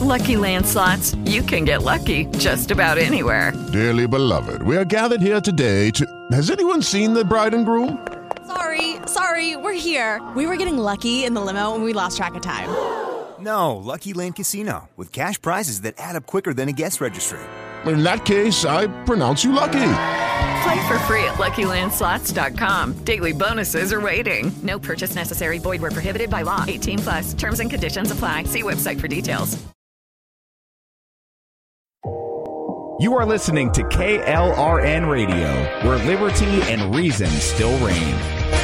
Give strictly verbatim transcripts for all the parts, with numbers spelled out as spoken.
Lucky Land Slots, you can get lucky just about anywhere. Dearly beloved, we are gathered here today to... Has anyone seen the bride and groom? Sorry, sorry, we're here. We were getting lucky in the limo and we lost track of time. No, Lucky Land Casino, with cash prizes that add up quicker than a guest registry. In that case, I pronounce you lucky. Play for free at Lucky Land Slots dot com. Daily bonuses are waiting. No purchase necessary. Void where prohibited by law. eighteen plus. Terms and conditions apply. See website for details. You are listening to K L R N Radio, where liberty and reason still reign.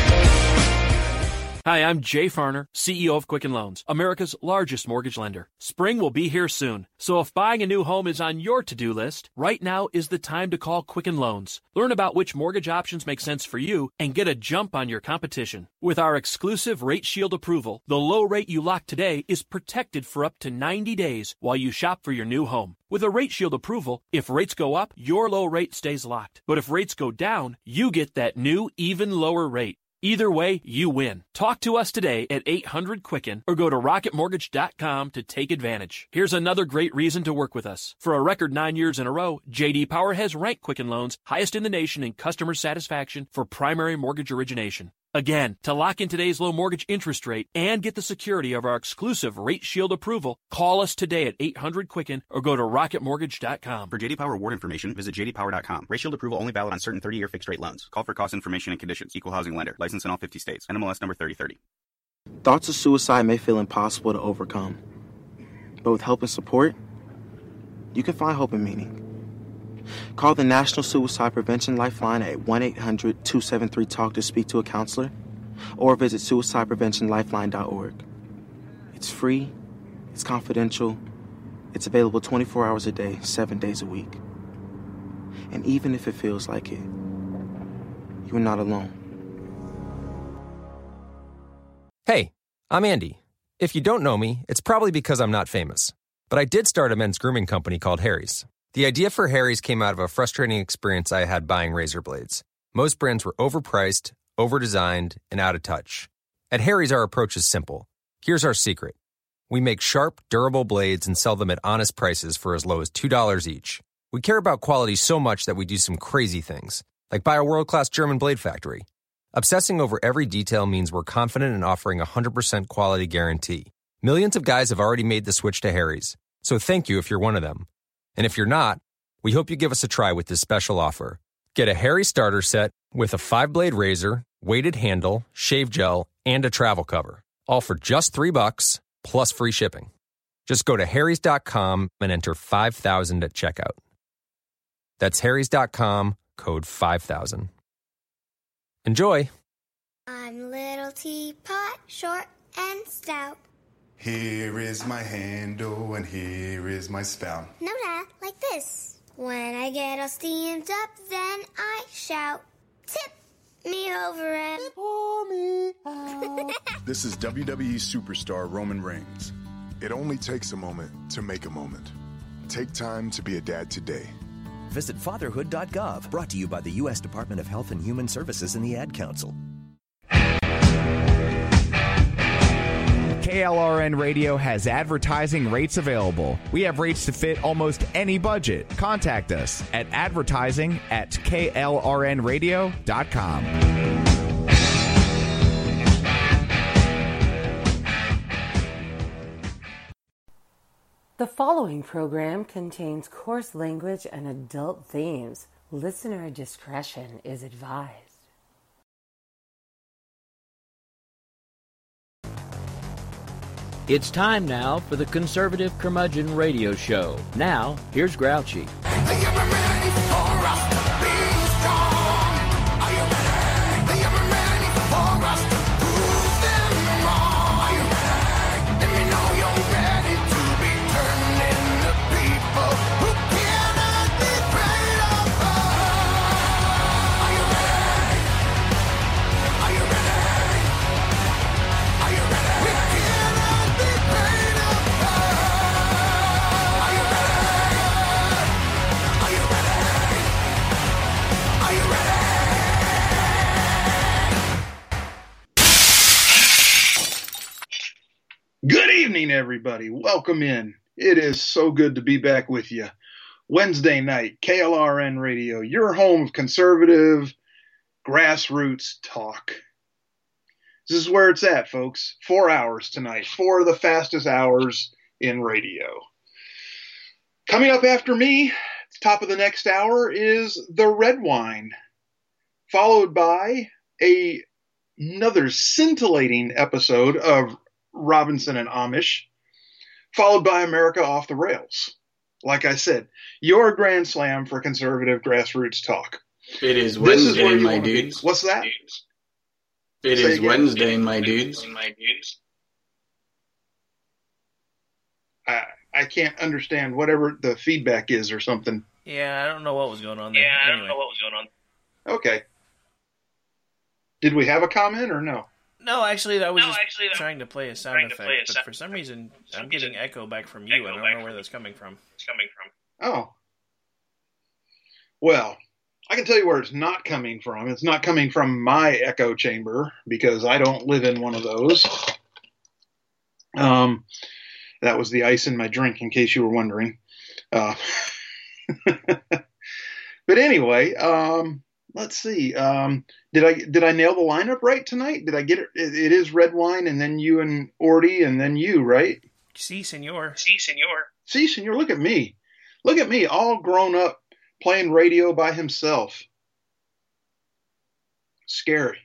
Hi, I'm Jay Farner, C E O of Quicken Loans, America's largest mortgage lender. Spring will be here soon, so if buying a new home is on your to-do list, right now is the time to call Quicken Loans. Learn about which mortgage options make sense for you and get a jump on your competition. With our exclusive Rate Shield approval, the low rate you lock today is protected for up to ninety days while you shop for your new home. With a Rate Shield approval, if rates go up, your low rate stays locked. But if rates go down, you get that new, even lower rate. Either way, you win. Talk to us today at eight hundred Quicken or go to rocket mortgage dot com to take advantage. Here's another great reason to work with us. For a record nine years in a row, J D Power has ranked Quicken Loans highest in the nation in customer satisfaction for primary mortgage origination. Again, to lock in today's low mortgage interest rate and get the security of our exclusive Rate Shield approval, call us today at eight hundred Quicken or go to rocket mortgage dot com. For J D Power award information, visit j d power dot com. Rate Shield approval only valid on certain thirty-year fixed-rate loans. Call for cost information and conditions. Equal housing lender. License in all fifty states. N M L S number thirty thirty. Thoughts of suicide may feel impossible to overcome. But with help and support, you can find hope and meaning. Call the National Suicide Prevention Lifeline at one eight hundred two seven three talk to speak to a counselor, or visit suicide prevention lifeline dot org. It's free, it's confidential, it's available twenty-four hours a day, seven days a week. And even if it feels like it, you're not alone. Hey, I'm Andy. If you don't know me, it's probably because I'm not famous. But I did start a men's grooming company called Harry's. The idea for Harry's came out of a frustrating experience I had buying razor blades. Most brands were overpriced, overdesigned, and out of touch. At Harry's, our approach is simple. Here's our secret. We make sharp, durable blades and sell them at honest prices for as low as two dollars each. We care about quality so much that we do some crazy things, like buy a world-class German blade factory. Obsessing over every detail means we're confident in offering a one hundred percent quality guarantee. Millions of guys have already made the switch to Harry's, so thank you if you're one of them. And if you're not, we hope you give us a try with this special offer. Get a Harry starter set with a five-blade razor, weighted handle, shave gel, and a travel cover. All for just three bucks, plus free shipping. Just go to harrys dot com and enter five thousand at checkout. That's harrys dot com, code five thousand. Enjoy! I'm little teapot, short and stout. Here is my handle and here is my spout. No, Dad, like this. When I get all steamed up, then I shout, tip me over and pour me out. This is W W E superstar Roman Reigns. It only takes a moment to make a moment. Take time to be a dad today. Visit fatherhood dot gov, brought to you by the U S Department of Health and Human Services and the Ad Council. K L R N Radio has advertising rates available. We have rates to fit almost any budget. Contact us at advertising at K L R N radio dot com. The following program contains coarse language and adult themes. Listener discretion is advised. It's time now for the Conservative Curmudgeon Radio Show. Now, here's Grouchy. Good evening, everybody. Welcome in It is so good to be back with you. Wednesday night, K L R N Radio, your home of conservative grassroots talk. This is where it's at, folks. Four hours tonight. Four of the fastest hours in radio. Coming up after me, top of the next hour, is the Red Wine, followed by a, another scintillating episode of Robinson and Amish, followed by America Off the Rails. Like I said, your grand slam for conservative grassroots talk. It is Wednesday, is my dudes. Be. What's that? It Say is again. Wednesday, my dudes. I, I can't understand whatever the feedback is or something. Yeah, I don't know what was going on there. Yeah, I anyway. don't know what was going on. Okay. Did we have a comment or no? No, actually, I was no, just actually, trying to play a sound effect, a but sound for some reason, some I'm getting reason, echo back from you. I don't know where that's coming from. It's coming from. Oh. Well, I can tell you where it's not coming from. It's not coming from my echo chamber, because I don't live in one of those. Um, that was the ice in my drink, in case you were wondering. Uh, but anyway, um, let's see. Um, did I did I nail the lineup right tonight? Did I get it? It, it is Red Wine, and then you and Orty, and then you, right? Si, senor. Si, senor. Si, senor. Look at me. Look at me, all grown up, playing radio by himself. Scary.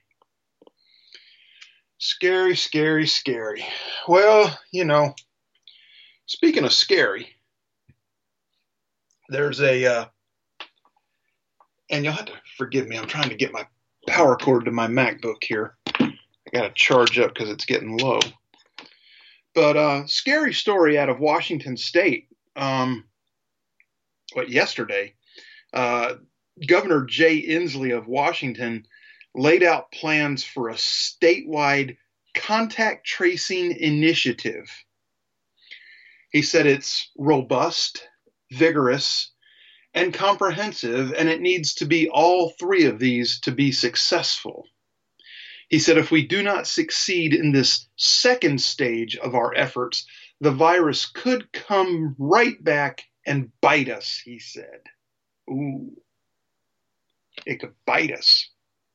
Scary, scary, scary. Well, you know, speaking of scary, there's a, uh, and you'll have to forgive me, I'm trying to get my power cord to my MacBook here. I got to charge up because it's getting low. But uh, scary story out of Washington State. Um, what, yesterday, uh, Governor Jay Inslee of Washington laid out plans for a statewide contact tracing initiative. He said it's robust, vigorous, and comprehensive, and it needs to be all three of these to be successful. He said if we do not succeed in this second stage of our efforts, the virus could come right back and bite us, he said. Ooh, it could bite us.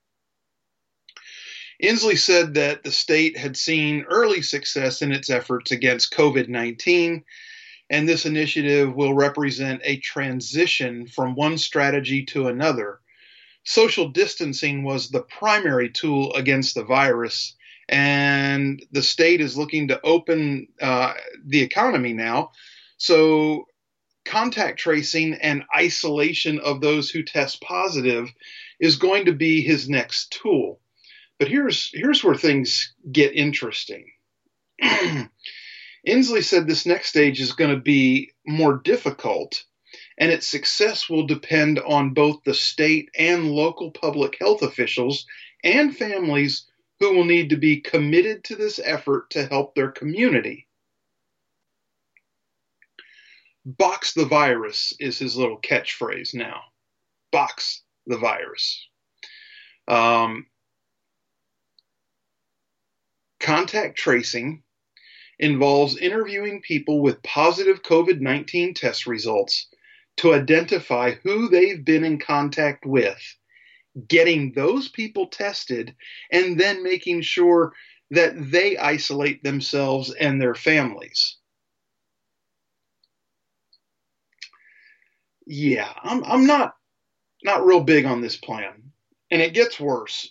Inslee said that the state had seen early success in its efforts against COVID nineteen, and this initiative will represent a transition from one strategy to another. Social distancing was the primary tool against the virus, and the state is looking to open uh, the economy now. So contact tracing and isolation of those who test positive is going to be his next tool. But here's here's where things get interesting. Inslee said this next stage is going to be more difficult, and its success will depend on both the state and local public health officials and families who will need to be committed to this effort to help their community. Box the virus is his little catchphrase now. Box the virus. Um, Contact tracing involves interviewing people with positive COVID nineteen test results to identify who they've been in contact with, getting those people tested, and then making sure that they isolate themselves and their families. Yeah, I'm I'm not not real big on this plan, and it gets worse.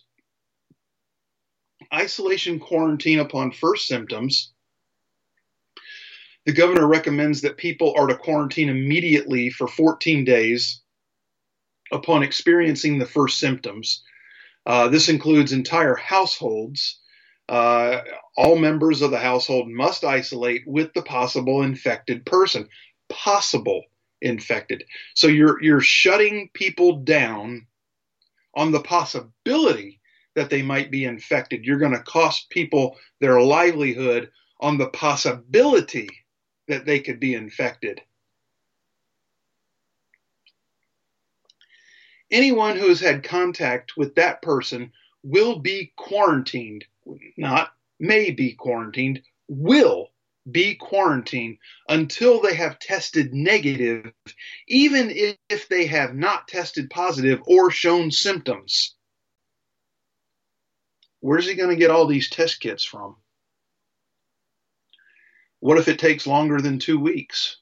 Isolation quarantine upon first symptoms. The governor recommends that people are to quarantine immediately for fourteen days upon experiencing the first symptoms. Uh, this includes entire households. Uh, all members of the household must isolate with the possible infected person. Possible infected. So you're you're shutting people down on the possibility that they might be infected. You're going to cost people their livelihood on the possibility that they could be infected. Anyone who has had contact with that person will be quarantined, not may be quarantined, will be quarantined until they have tested negative, even if they have not tested positive or shown symptoms. Where's he going to get all these test kits from? What if it takes longer than two weeks?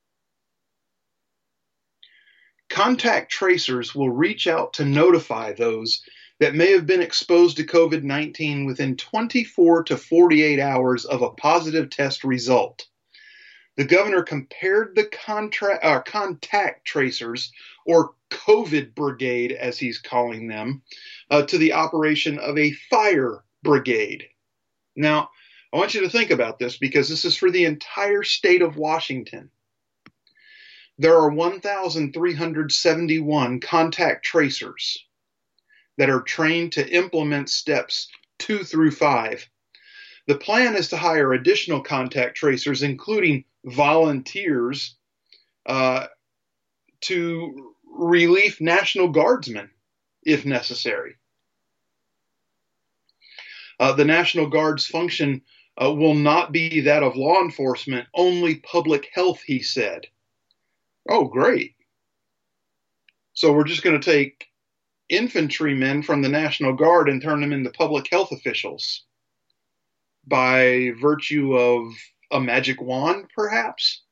Contact tracers will reach out to notify those that may have been exposed to COVID nineteen within twenty-four to forty-eight hours of a positive test result. The governor compared the contra- uh, contact tracers, or COVID brigade as he's calling them, uh, to the operation of a fire brigade. Now, I want you to think about this because this is for the entire state of Washington. There are one thousand three hundred seventy-one contact tracers that are trained to implement steps two through five. The plan is to hire additional contact tracers, including volunteers, uh, to relieve National Guardsmen if necessary. Uh, the National Guard's function uh, will not be that of law enforcement, only public health, he said. Oh, great. So we're just going to take infantrymen from the National Guard and turn them into public health officials by virtue of a magic wand, perhaps?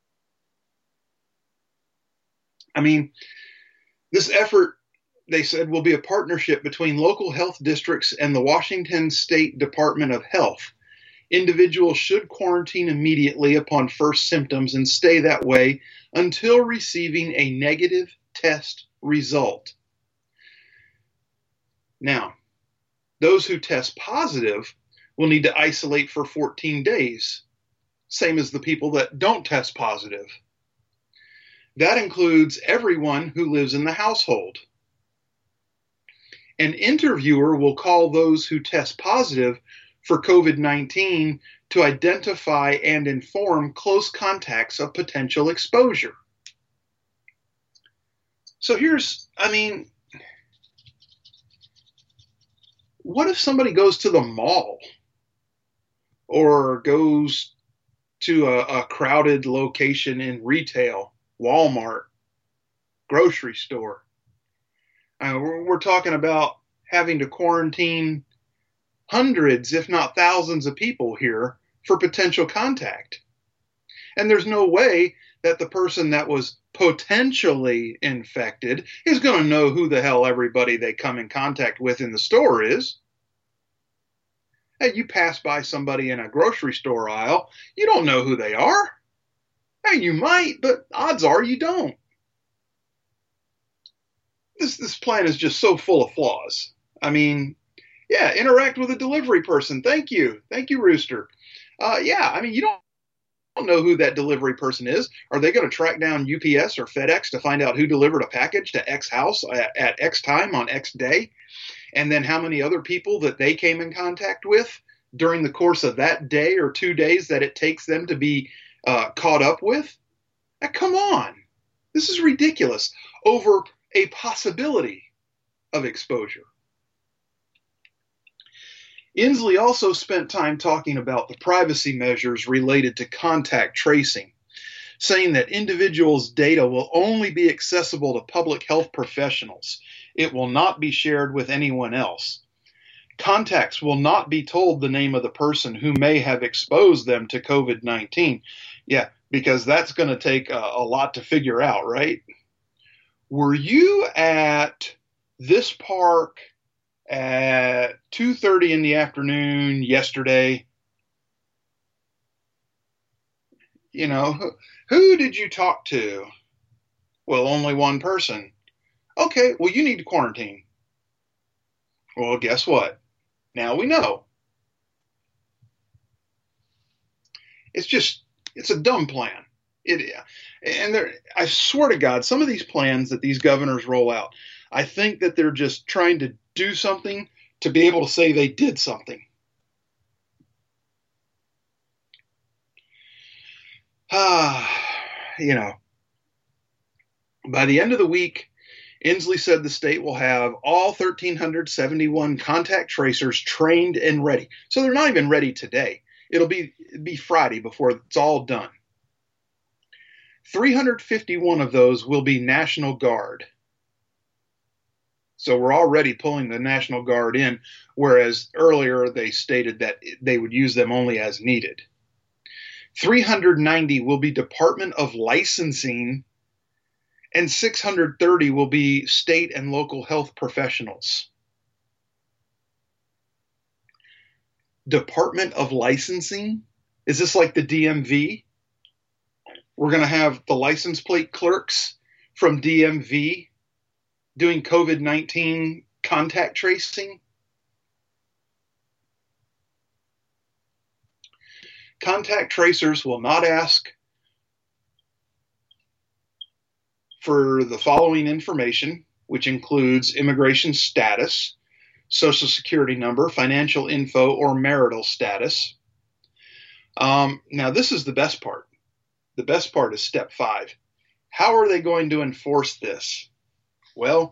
I mean, this effort, they said, will be a partnership between local health districts and the Washington State Department of Health. Individuals should quarantine immediately upon first symptoms and stay that way until receiving a negative test result. Now, those who test positive will need to isolate for fourteen days, same as the people that don't test positive. That includes everyone who lives in the household. An interviewer will call those who test positive for COVID nineteen to identify and inform close contacts of potential exposure. So here's, I mean, what if somebody goes to the mall or goes to a, a crowded location in retail, Walmart, grocery store? Uh, we're, we're talking about having to quarantine hundreds, if not thousands of people here for potential contact. And there's no way that the person that was potentially infected is going to know who the hell everybody they come in contact with in the store is. Hey, you pass by somebody in a grocery store aisle, you don't know who they are. Hey, you might, but odds are you don't. This, this plan is just so full of flaws. I mean, yeah, interact with a delivery person. Thank you. Thank you, Rooster. Uh, yeah, I mean, you don't, don't know who that delivery person is. Are they going to track down U P S or FedEx to find out who delivered a package to X house at, at X time on X day? And then how many other people that they came in contact with during the course of that day or two days that it takes them to be uh, caught up with? Now, come on. This is ridiculous over a possibility of exposure. Inslee also spent time talking about the privacy measures related to contact tracing, saying that individuals' data will only be accessible to public health professionals. It will not be shared with anyone else. Contacts will not be told the name of the person who may have exposed them to COVID nineteen. Yeah, because that's going to take a, a lot to figure out, right? Were you at this park at two thirty in the afternoon yesterday? You know, who, who did you talk to? Well, only one person. Okay, well, you need to quarantine. Well, guess what? Now we know. It's just, it's a dumb plan. It, and there, I swear to God, some of these plans that these governors roll out, I think that they're just trying to do something to be able to say they did something. Ah, you know, by the end of the week, Inslee said the state will have all one thousand three hundred seventy-one contact tracers trained and ready. So they're not even ready today. It'll be, it'll be Friday before it's all done. three hundred fifty-one of those will be National Guard. So we're already pulling the National Guard in, whereas earlier they stated that they would use them only as needed. three hundred ninety will be Department of Licensing, and six hundred thirty will be state and local health professionals. Department of Licensing? Is this like the D M V? We're going to have the license plate clerks from D M V doing COVID nineteen contact tracing? Contact tracers will not ask for the following information, which includes immigration status, social security number, financial info, or marital status. Um, now, this is the best part. The best part is step five. How are they going to enforce this? Well,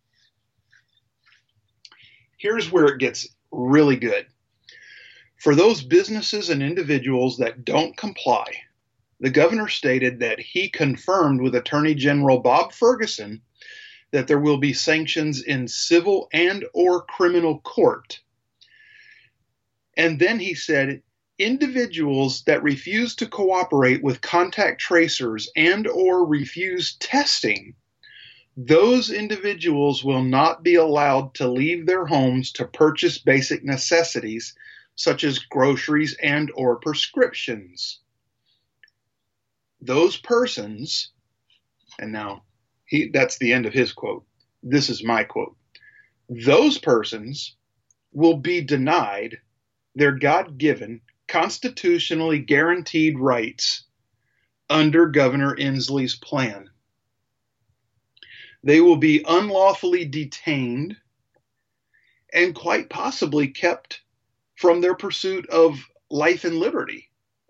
here's where it gets really good. For those businesses and individuals that don't comply, the governor stated that he confirmed with Attorney General Bob Ferguson that there will be sanctions in civil and or criminal court. And then he said, individuals that refuse to cooperate with contact tracers and or refuse testing, those individuals will not be allowed to leave their homes to purchase basic necessities such as groceries and or prescriptions. Those persons, and now he, that's the end of his quote. This is my quote. Those persons will be denied their God-given, constitutionally guaranteed rights under Governor Inslee's plan. They will be unlawfully detained and quite possibly kept from their pursuit of life and liberty.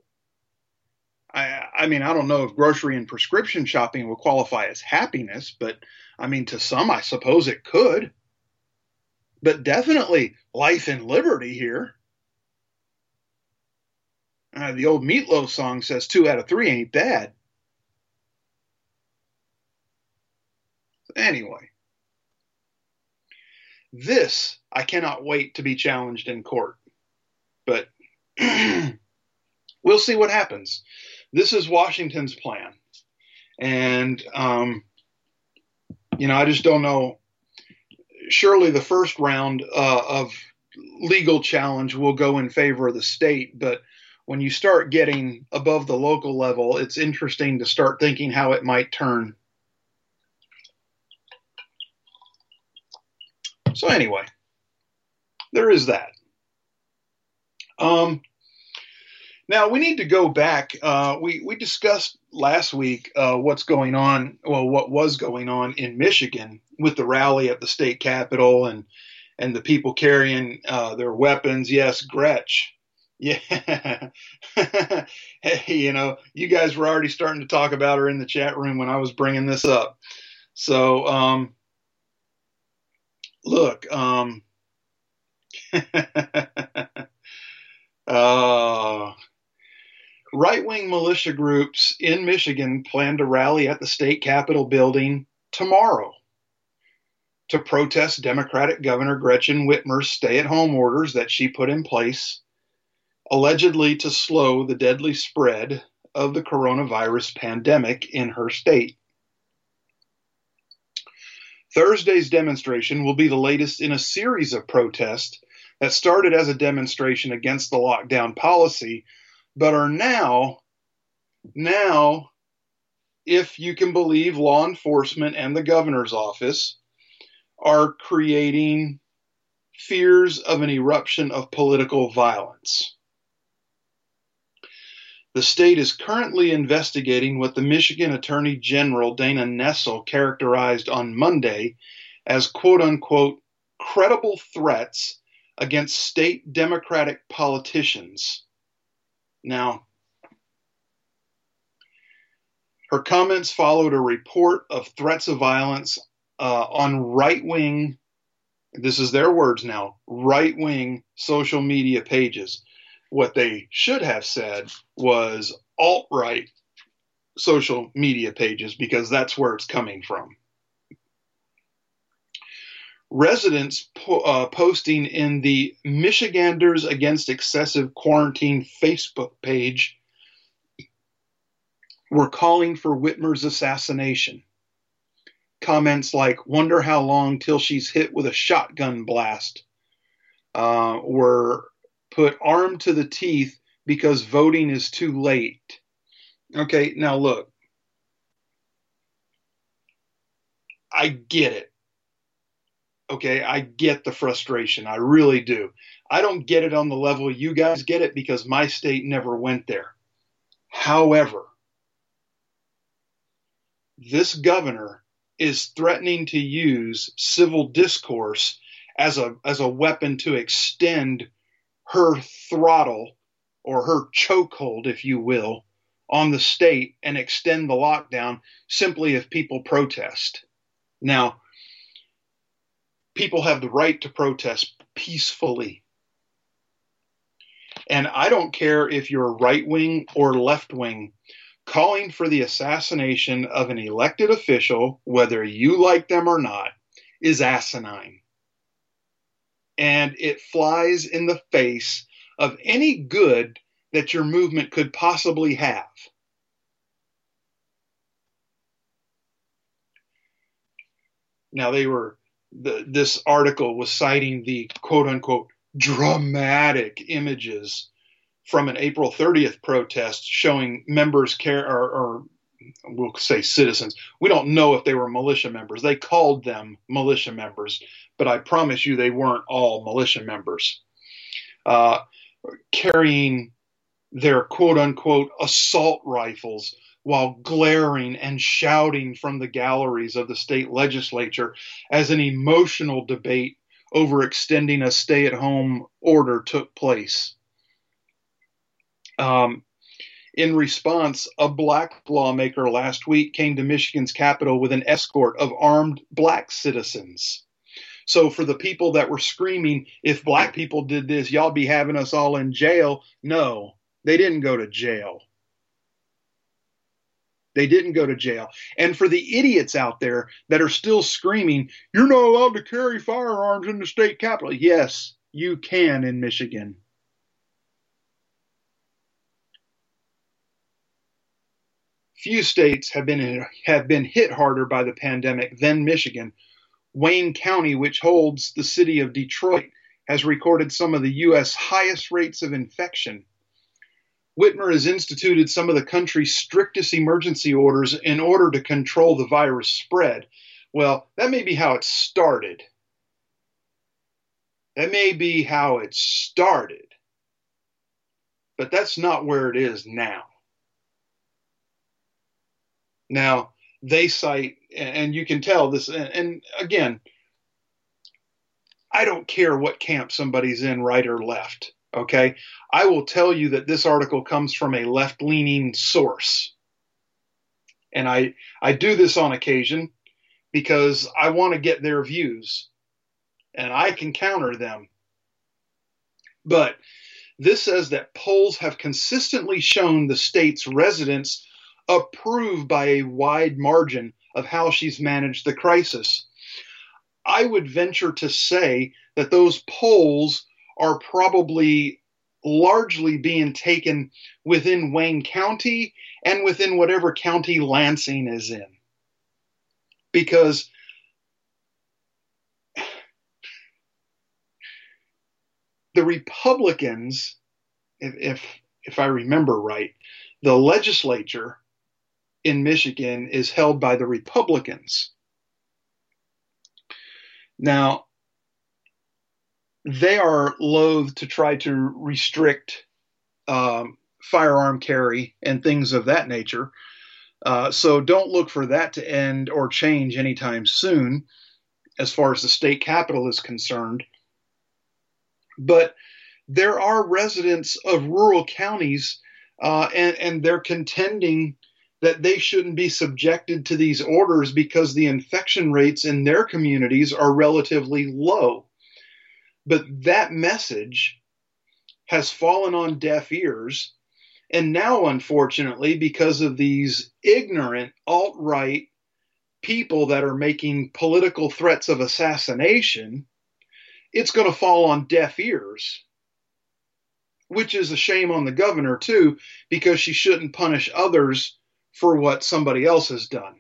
I, I mean, I don't know if grocery and prescription shopping will qualify as happiness, but I mean, to some, I suppose it could. But definitely life and liberty here. Uh, the old Meatloaf song says two out of three ain't bad. Anyway, this I cannot wait to be challenged in court. But we'll see what happens. This is Washington's plan. And, um, you know, I just don't know. Surely the first round uh, of legal challenge will go in favor of the state. But when you start getting above the local level, it's interesting to start thinking how it might turn. So anyway, there is that. Um, now we need to go back. Uh, we, we discussed last week uh, what's going on, well, what was going on in Michigan with the rally at the state capitol and, and the people carrying uh, their weapons. Yes, Gretsch. Yeah. Hey, you know, you guys were already starting to talk about her in the chat room when I was bringing this up. So, um, look, um, uh, right-wing militia groups in Michigan plan to rally at the state capitol building tomorrow to protest Democratic Governor Gretchen Whitmer's stay-at-home orders that she put in place, allegedly to slow the deadly spread of the coronavirus pandemic in her state. Thursday's demonstration will be the latest in a series of protests that started as a demonstration against the lockdown policy, but are now, now, if you can believe law enforcement and the governor's office, are creating fears of an eruption of political violence. The state is currently investigating what the Michigan Attorney General Dana Nessel characterized on Monday as quote-unquote credible threats against state Democratic politicians. Now, her comments followed a report of threats of violence uh, on right-wing, this is their words now, right-wing social media pages. What they should have said was alt-right social media pages, because that's where it's coming from. Residents po- uh, posting in the Michiganders Against Excessive Quarantine Facebook page were calling for Whitmer's assassination. Comments like, "Wonder how long till she's hit with a shotgun blast," uh, were put, "Armed to the teeth because voting is too late." Okay, now look, I get it. Okay, I get the frustration. I really do. I don't get it on the level you guys get it, because my state never went there. However, this governor is threatening to use civil discourse as a as a weapon to extend her throttle, or her chokehold, if you will, on the state and extend the lockdown simply if people protest. Now, people have the right to protest peacefully. And I don't care if you're right wing or left wing, calling for the assassination of an elected official, whether you like them or not, is asinine. And it flies in the face of any good that your movement could possibly have. Now, they were, the, this article was citing the quote unquote dramatic images from an April thirtieth protest showing members care, or, or we'll say citizens. We don't know if they were militia members. They called them militia members, but I promise you they weren't all militia members. Uh, carrying their quote unquote assault rifles while glaring and shouting from the galleries of the state legislature as an emotional debate over extending a stay-at-home order took place. Um, in response, a black lawmaker last week came to Michigan's Capitol with an escort of armed black citizens. So for the people that were screaming, if black people did this, y'all be having us all in jail. No, they didn't go to jail. They didn't go to jail. And for the idiots out there that are still screaming, you're not allowed to carry firearms in the state capitol. Yes, you can in Michigan. Few states have been have been hit harder by the pandemic than Michigan. Wayne County, which holds the city of Detroit, has recorded some of the U S highest rates of infection. Whitmer has instituted some of the country's strictest emergency orders in order to control the virus spread. Well, that may be how it started. That may be how it started. But that's not where it is now. Now, they cite, and you can tell this, and again, I don't care what camp somebody's in, right or left. Okay, I will tell you that this article comes from a left-leaning source. And I, I do this on occasion because I want to get their views and I can counter them. But this says that polls have consistently shown the state's residents approve by a wide margin of how she's managed the crisis. I would venture to say that those polls are probably largely being taken within Wayne County and within whatever county Lansing is in. Because the Republicans, if, if, if I remember right, the legislature in Michigan is held by the Republicans. Now, they are loath to try to restrict um, firearm carry and things of that nature. Uh, so don't look for that to end or change anytime soon as far as the state capitol is concerned. But there are residents of rural counties uh, and, and they're contending that they shouldn't be subjected to these orders because the infection rates in their communities are relatively low. But that message has fallen on deaf ears. And now, unfortunately, because of these ignorant alt-right people that are making political threats of assassination, it's going to fall on deaf ears, which is a shame on the governor, too, because she shouldn't punish others for what somebody else has done.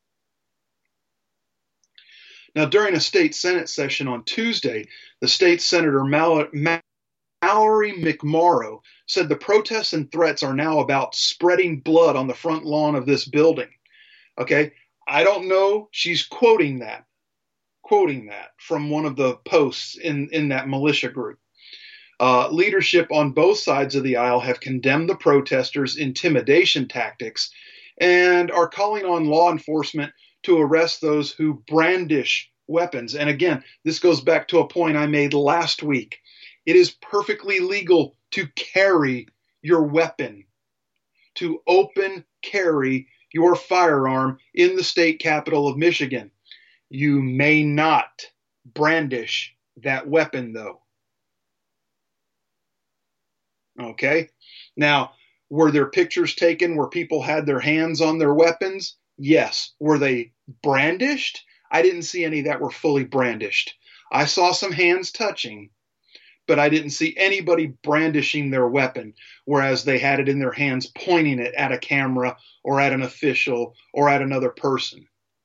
Now, during a state Senate session on Tuesday, the state senator Mal- Mallory McMorrow said the protests and threats are now about spreading blood on the front lawn of this building. Okay, I don't know. She's quoting that, quoting that from one of the posts in, in that militia group. Uh, leadership on both sides of the aisle have condemned the protesters' intimidation tactics and are calling on law enforcement to arrest those who brandish weapons. And again, this goes back to a point I made last week. It is perfectly legal to carry your weapon, to open carry your firearm in the state capital of Michigan. You may not brandish that weapon, though. Okay? Now, were there pictures taken where people had their hands on their weapons? Yes. Were they brandished? I didn't see any that were fully brandished. I saw some hands touching, but I didn't see anybody brandishing their weapon, whereas they had it in their hands pointing it at a camera or at an official or at another person.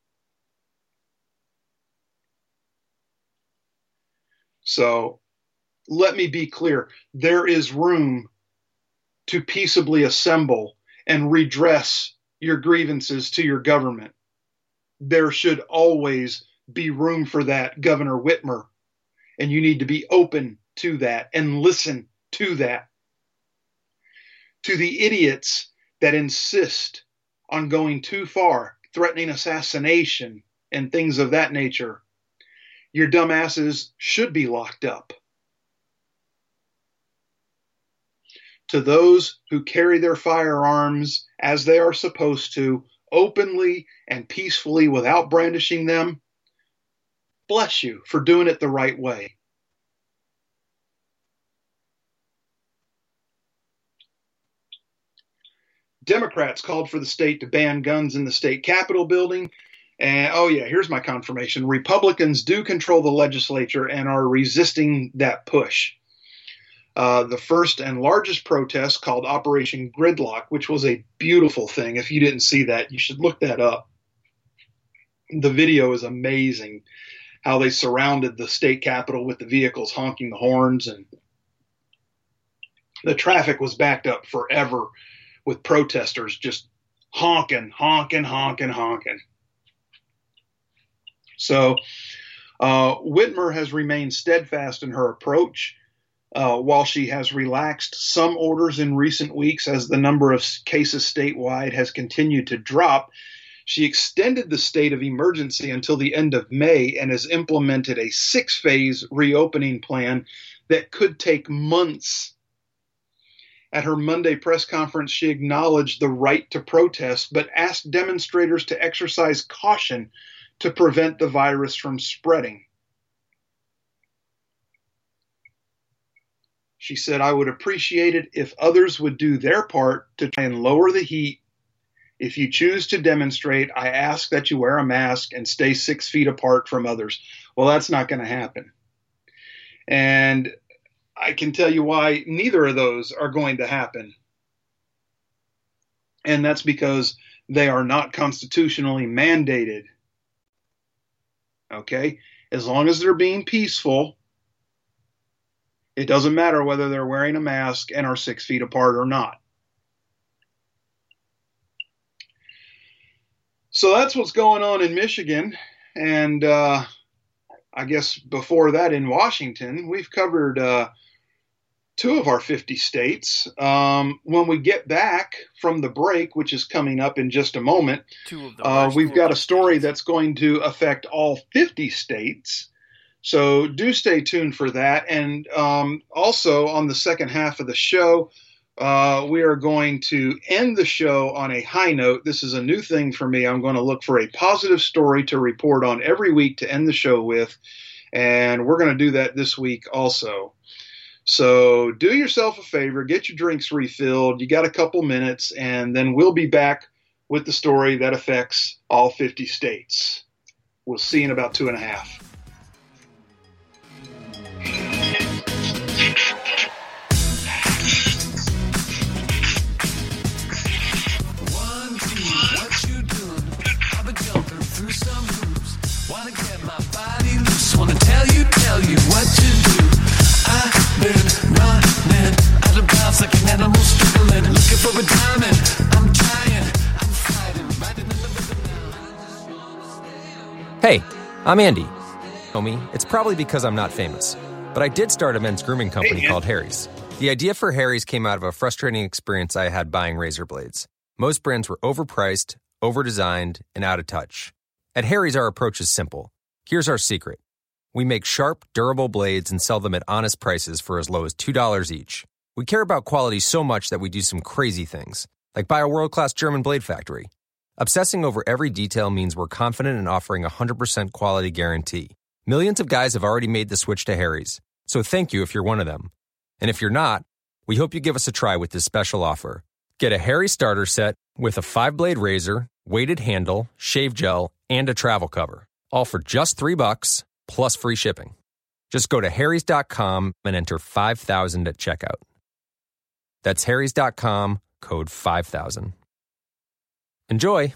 So let me be clear. There is room to peaceably assemble and redress your grievances to your government. There should always be room for that, Governor Whitmer, and you need to be open to that and listen to that. To the idiots that insist on going too far, threatening assassination and things of that nature, your dumbasses should be locked up. To those who carry their firearms as they are supposed to, openly and peacefully without brandishing them, bless you for doing it the right way. Democrats called for the state to ban guns in the state Capitol building. And, oh yeah, here's my confirmation. Republicans do control the legislature and are resisting that push. Uh, the first and largest protest, called Operation Gridlock, which was a beautiful thing. If you didn't see that, you should look that up. The video is amazing, how they surrounded the state capitol with the vehicles honking the horns, and the traffic was backed up forever with protesters just honking, honking, honking, honking. So uh, Whitmer has remained steadfast in her approach. Uh, while she has relaxed some orders in recent weeks as the number of cases statewide has continued to drop, she extended the state of emergency until the end of May and has implemented a six-phase reopening plan that could take months. At her Monday press conference, she acknowledged the right to protest, but asked demonstrators to exercise caution to prevent the virus from spreading. She said, "I would appreciate it if others would do their part to try and lower the heat. If you choose to demonstrate, I ask that you wear a mask and stay six feet apart from others." Well, that's not going to happen. And I can tell you why neither of those are going to happen. And that's because they are not constitutionally mandated. Okay? As long as they're being peaceful, it doesn't matter whether they're wearing a mask and are six feet apart or not. So that's what's going on in Michigan. And uh, I guess before that in Washington, we've covered uh, two of our fifty states. Um, when we get back from the break, which is coming up in just a moment, Two of the uh, worst we've got a states. story that's going to affect all fifty states. So do stay tuned for that. And um, also on the second half of the show, uh, we are going to end the show on a high note. This is a new thing for me. I'm going to look for a positive story to report on every week to end the show with. And we're going to do that this week also. So do yourself a favor, get your drinks refilled. You got a couple minutes, and then we'll be back with the story that affects all fifty states. We'll see you in about two and a half. Wanna tell you, tell you what to do. I've been running out of bounds like an animal struggling, looking for a diamond. I'm trying, I'm fighting, riding in the rhythm now. Hey, I'm Andy. Know me, it's probably because I'm not famous, but I did start a men's grooming company Hey, called Harry's. The idea for Harry's came out of a frustrating experience I had buying razor blades. Most brands were overpriced, overdesigned, and out of touch. At Harry's, our approach is simple. Here's our secret. We make sharp, durable blades and sell them at honest prices for as low as two dollars each. We care about quality so much that we do some crazy things, like buy a world-class German blade factory. Obsessing over every detail means we're confident in offering a one hundred percent quality guarantee. Millions of guys have already made the switch to Harry's, so thank you if you're one of them. And if you're not, we hope you give us a try with this special offer. Get a Harry's starter set with a five-blade razor, weighted handle, shave gel, and a travel cover, all for just three bucks. Plus free shipping. Just go to harrys dot com and enter five thousand at checkout. That's harrys dot com, code five thousand. Enjoy!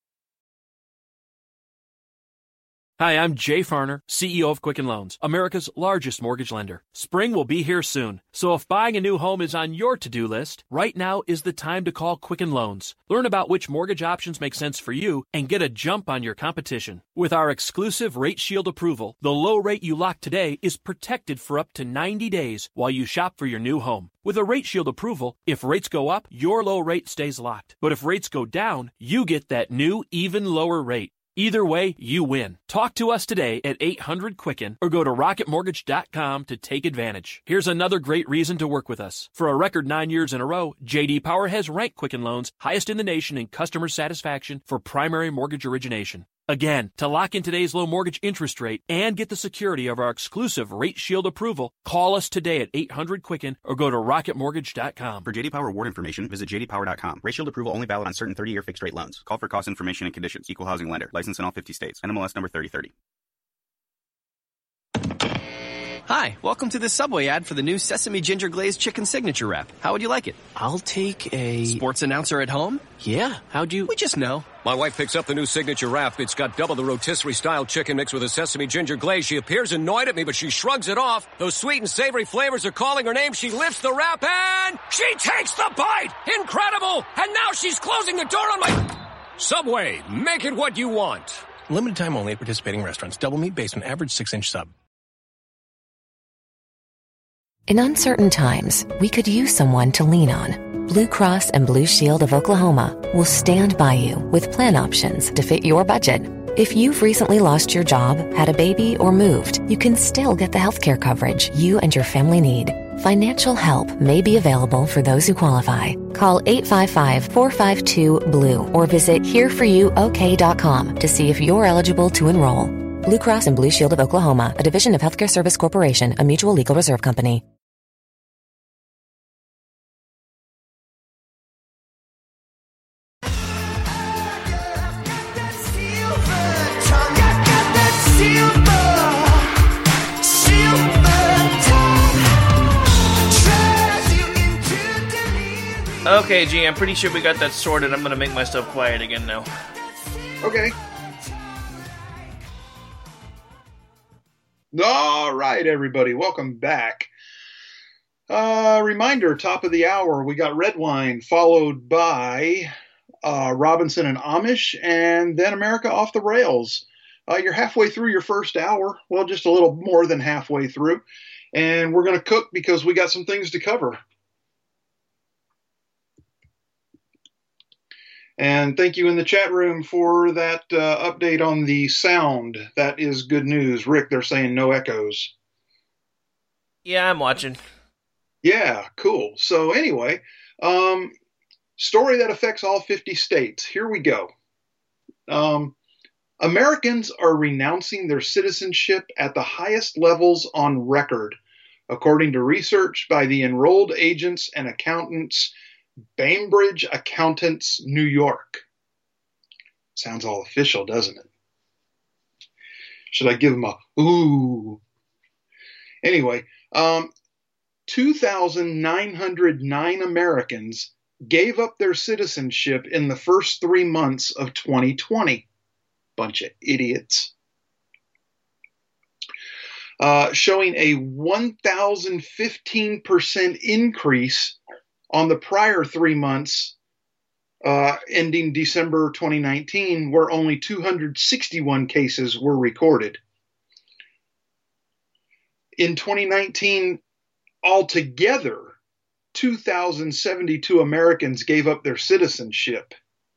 Hi, I'm Jay Farner, C E O of Quicken Loans, America's largest mortgage lender. Spring will be here soon, so if buying a new home is on your to-do list, right now is the time to call Quicken Loans. Learn about which mortgage options make sense for you and get a jump on your competition. With our exclusive Rate Shield approval, the low rate you lock today is protected for up to ninety days while you shop for your new home. With a Rate Shield approval, if rates go up, your low rate stays locked. But if rates go down, you get that new, even lower rate. Either way, you win. Talk to us today at eight hundred Quicken or go to rocket mortgage dot com to take advantage. Here's another great reason to work with us. For a record nine years in a row, J D Power has ranked Quicken Loans highest in the nation in customer satisfaction for primary mortgage origination. Again, to lock in today's low mortgage interest rate and get the security of our exclusive Rate Shield approval, call us today at eight hundred Quicken or go to rocket mortgage dot com. For J D Power award information, visit j d power dot com. Rate Shield approval only valid on certain thirty-year fixed-rate loans. Call for cost information and conditions. Equal housing lender. License in all fifty states. N M L S number thirty thirty. Hi, welcome to the Subway ad for the new Sesame Ginger Glazed Chicken Signature Wrap. How would you like it? I'll take a... Sports announcer at home? Yeah, how'd you... We just know. My wife picks up the new Signature Wrap. It's got double the rotisserie-style chicken mixed with a sesame ginger glaze. She appears annoyed at me, but she shrugs it off. Those sweet and savory flavors are calling her name. She lifts the wrap and... she takes the bite! Incredible! And now she's closing the door on my... Subway, make it what you want. Limited time only at participating restaurants. Double meat basement, average six-inch sub. In uncertain times, we could use someone to lean on. Blue Cross and Blue Shield of Oklahoma will stand by you with plan options to fit your budget. If you've recently lost your job, had a baby, or moved, you can still get the healthcare coverage you and your family need. Financial help may be available for those who qualify. Call eight five five, four five two, B L U E or visit here for you o k dot com to see if you're eligible to enroll. Blue Cross and Blue Shield of Oklahoma, a division of Healthcare Service Corporation, a mutual legal reserve company. Okay, G, I'm pretty sure we got that sorted. I'm gonna make myself quiet again now. Okay. All right, everybody, welcome back. Uh, reminder, top of the hour, we got Redwine, followed by uh, Robinson and Amish, and then America Off the Rails. Uh, you're halfway through your first hour, well, just a little more than halfway through, and we're going to cook because we got some things to cover. And thank you in the chat room for that uh, update on the sound. That is good news. Rick, they're saying no echoes. Yeah, I'm watching. Yeah, cool. So anyway, um, story that affects all fifty states. Here we go. Um, Americans are renouncing their citizenship at the highest levels on record, according to research by the Enrolled Agents and Accountants, Bainbridge Accountants, New York. Sounds all official, doesn't it? Should I give them a ooh? Anyway, um, two thousand nine hundred nine Americans gave up their citizenship in the first three months of twenty twenty. Bunch of idiots. Uh, showing a one thousand fifteen percent increase on the prior three months, uh, ending December twenty nineteen, where only two hundred sixty-one cases were recorded. In twenty nineteen, altogether, two thousand seventy-two Americans gave up their citizenship.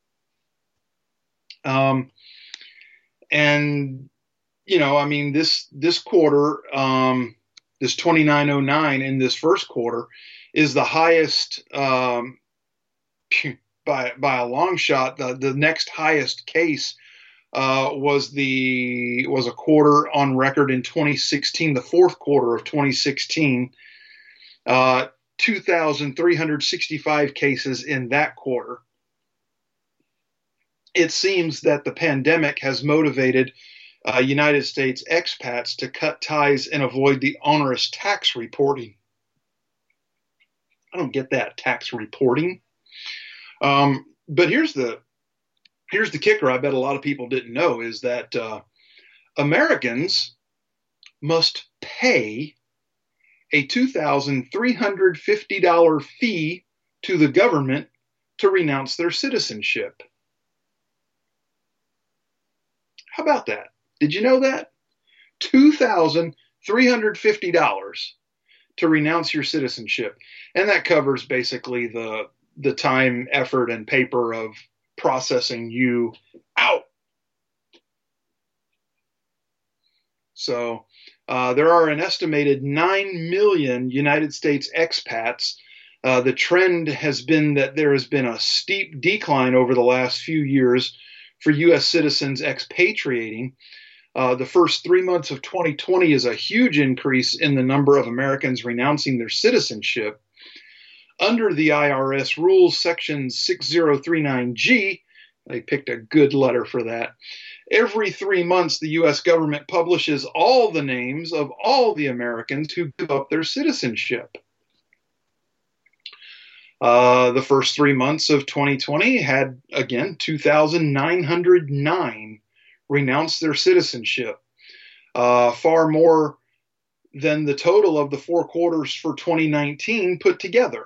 Um, and You know, I mean, this this quarter, um, this twenty-nine oh nine in this first quarter is the highest um, by by a long shot. The the next highest case uh, was the was a quarter on record in twenty sixteen, the fourth quarter of twenty sixteen, uh, two thousand three hundred sixty-five cases in that quarter. It seems that the pandemic has motivated Uh, United States expats to cut ties and avoid the onerous tax reporting. I don't get that, tax reporting. Um, but here's the here's the kicker. I bet a lot of people didn't know is that uh, Americans must pay a two thousand three hundred fifty dollars fee to the government to renounce their citizenship. How about that? Did you know that? two thousand three hundred fifty dollars to renounce your citizenship. And that covers basically the the time, effort, and paper of processing you out. So uh, there are an estimated nine million United States expats. Uh, the trend has been that there has been a steep decline over the last few years for U S citizens expatriating. Uh, the first three months of twenty twenty is a huge increase in the number of Americans renouncing their citizenship. Under the I R S rules, section six oh three nine G, they picked a good letter for that. Every three months, the U S government publishes all the names of all the Americans who give up their citizenship. Uh, the first three months of twenty twenty had, again, two thousand nine hundred nine renounce their citizenship, uh, far more than the total of the four quarters for twenty nineteen put together.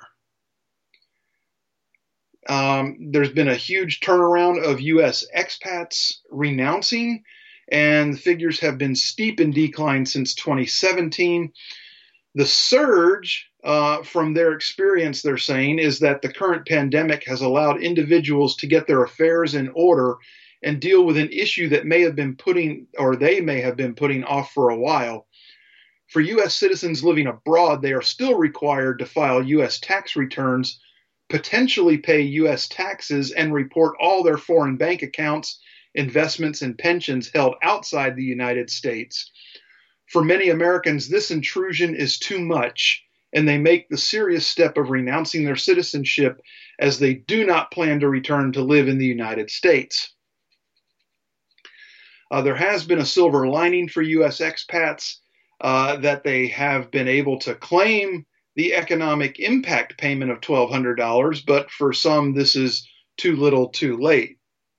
Um, there's been a huge turnaround of U S expats renouncing, and the figures have been steep in decline since twenty seventeen. The surge, uh, from their experience, they're saying, is that the current pandemic has allowed individuals to get their affairs in order and deal with an issue that may have been putting, or they may have been putting off for a while. For U S citizens living abroad, they are still required to file U S tax returns, potentially pay U S taxes, and report all their foreign bank accounts, investments, and pensions held outside the United States. For many Americans, this intrusion is too much, and they make the serious step of renouncing their citizenship as they do not plan to return to live in the United States. Uh, there has been a silver lining for U S expats uh, that they have been able to claim the economic impact payment of twelve hundred dollars, but for some, this is too little too late.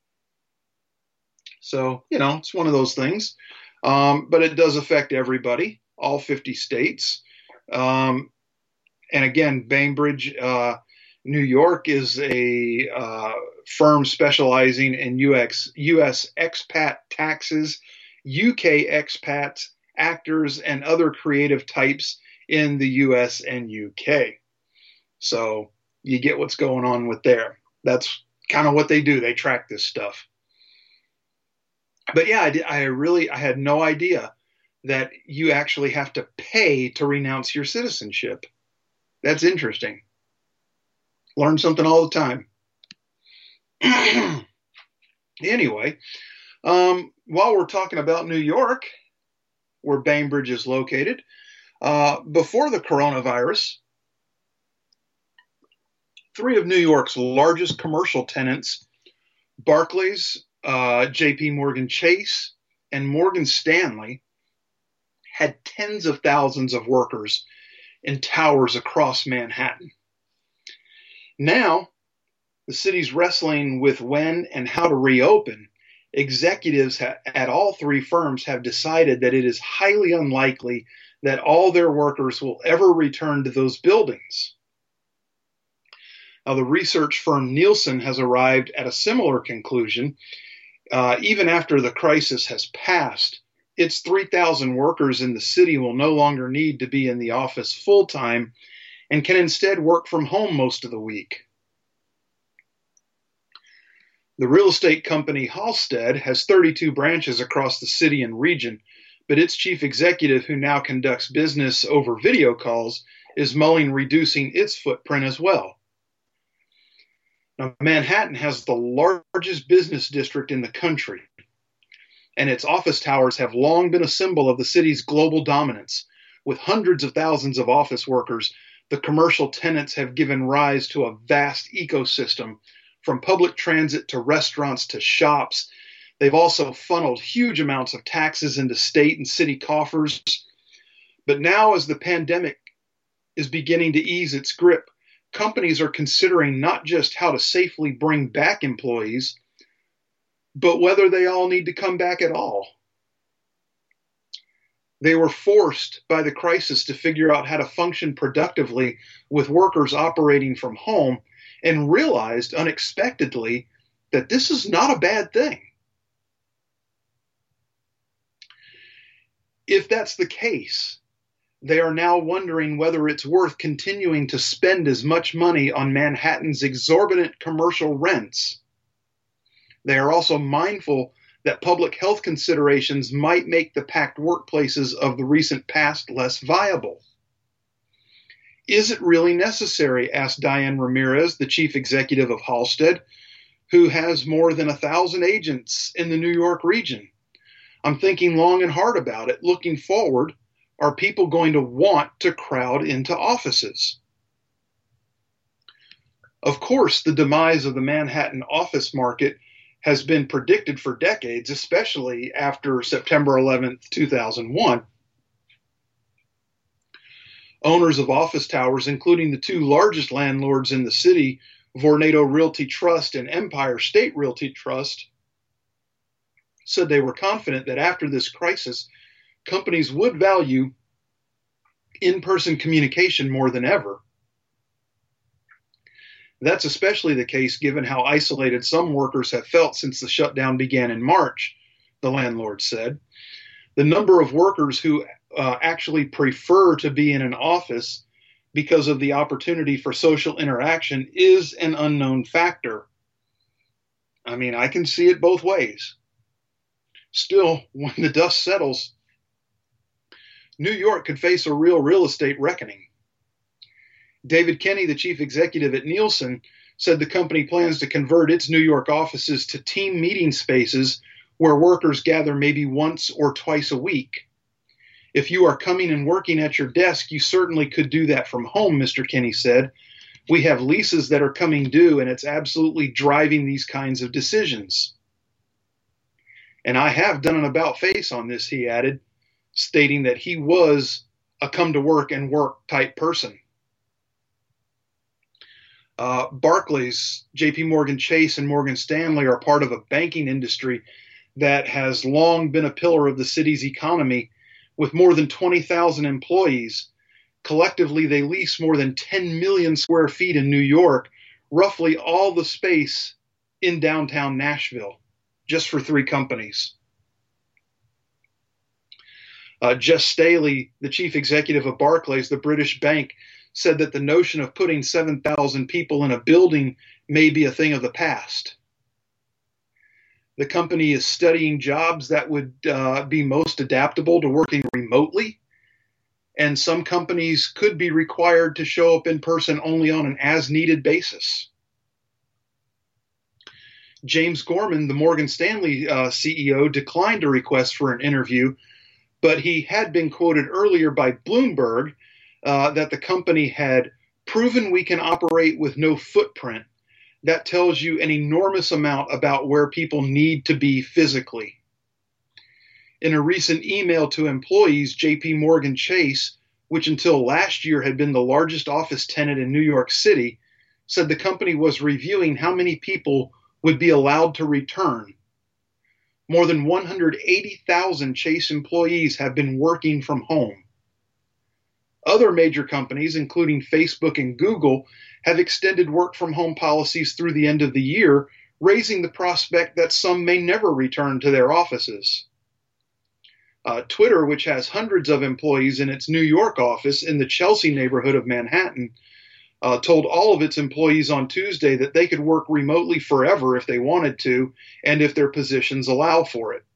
So, you know, it's one of those things. Um, but it does affect everybody, all fifty states. Um, and again, Bainbridge, uh, New York is a uh, firm specializing in U S, U S expat taxes, U K expats, actors, and other creative types in the U S and U K. So you get what's going on with there. That's kind of what they do. They track this stuff. But yeah, I, did, I really, I had no idea that you actually have to pay to renounce your citizenship. That's interesting. Learn something all the time. Anyway, um, while we're talking about New York, where Bainbridge is located, Uh, before the coronavirus, three of New York's largest commercial tenants, Barclays, uh, J P Morgan Chase, and Morgan Stanley, had tens of thousands of workers in towers across Manhattan. Now, the city's wrestling with when and how to reopen. Executives ha- at all three firms have decided that it is highly unlikely that all their workers will ever return to those buildings. Now, the research firm Nielsen has arrived at a similar conclusion. Uh, even after the crisis has passed, its three thousand workers in the city will no longer need to be in the office full-time and can instead work from home most of the week. The real estate company Halstead has thirty-two branches across the city and region, but its chief executive, who now conducts business over video calls, is mulling reducing its footprint as well. Now, Manhattan has the largest business district in the country, and its office towers have long been a symbol of the city's global dominance. With hundreds of thousands of office workers, the commercial tenants have given rise to a vast ecosystem, from public transit to restaurants to shops. They've also funneled huge amounts of taxes into state and city coffers. But now, as the pandemic is beginning to ease its grip, companies are considering not just how to safely bring back employees, but whether they all need to come back at all. They were forced by the crisis to figure out how to function productively with workers operating from home, and realized unexpectedly that this is not a bad thing. If that's the case, they are now wondering whether it's worth continuing to spend as much money on Manhattan's exorbitant commercial rents. They are also mindful that public health considerations might make the packed workplaces of the recent past less viable. Is it really necessary? Asked Diane Ramirez, the chief executive of Halstead, who has more than a thousand agents in the New York region. I'm thinking long and hard about it. Looking forward, are people going to want to crowd into offices? Of course, the demise of the Manhattan office market has been predicted for decades, especially after September eleventh, two thousand one. Owners of office towers, including the two largest landlords in the city, Vornado Realty Trust and Empire State Realty Trust, said they were confident that after this crisis, companies would value in-person communication more than ever. That's especially the case given how isolated some workers have felt since the shutdown began in March, the landlord said. The number of workers who uh, actually prefer to be in an office because of the opportunity for social interaction is an unknown factor. I mean, I can see it both ways. Still, when the dust settles, New York could face a real real estate reckoning. David Kenny, the chief executive at Nielsen, said the company plans to convert its New York offices to team meeting spaces where workers gather maybe once or twice a week. If you are coming and working at your desk, you certainly could do that from home, Mister Kenny said. We have leases that are coming due, and it's absolutely driving these kinds of decisions. And I have done an about-face on this, he added, stating that he was a come-to-work and work type person. Uh, Barclays, J P Morgan Chase, and Morgan Stanley are part of a banking industry that has long been a pillar of the city's economy. With more than twenty thousand employees, collectively they lease more than ten million square feet in New York, roughly all the space in downtown Nashville, just for three companies. Uh, Jess Staley, the chief executive of Barclays, the British bank, said that the notion of putting seven thousand people in a building may be a thing of the past. The company is studying jobs that would uh, be most adaptable to working remotely, and some companies could be required to show up in person only on an as-needed basis. James Gorman, the Morgan Stanley uh, C E O, declined a request for an interview, but he had been quoted earlier by Bloomberg uh, that the company had proven we can operate with no footprint. That tells you an enormous amount about where people need to be physically. In a recent email to employees, J P Morgan Chase, which until last year had been the largest office tenant in New York City, said the company was reviewing how many people would be allowed to return. More than one hundred eighty thousand Chase employees have been working from home. Other major companies, including Facebook and Google, have extended work-from-home policies through the end of the year, raising the prospect that some may never return to their offices. Uh, Twitter, which has hundreds of employees in its New York office in the Chelsea neighborhood of Manhattan, uh, told all of its employees on Tuesday that they could work remotely forever if they wanted to, and if their positions allow for it.